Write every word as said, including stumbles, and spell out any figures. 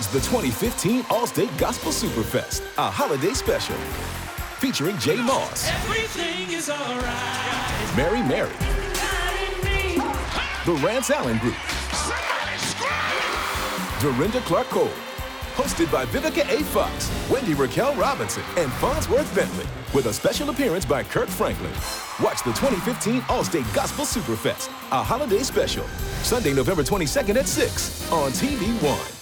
It's the twenty fifteen Allstate Gospel Superfest, a holiday special. Featuring Jay Moss, Everything is alright. Mary Mary, the Rance Allen Group, Dorinda Clark Cole, hosted by Vivica A. Fox, Wendy Raquel Robinson, and Farnsworth Bentley, with a special appearance by Kirk Franklin. Watch the twenty fifteen Allstate Gospel Superfest, a holiday special, Sunday, November twenty-second at six on T V One.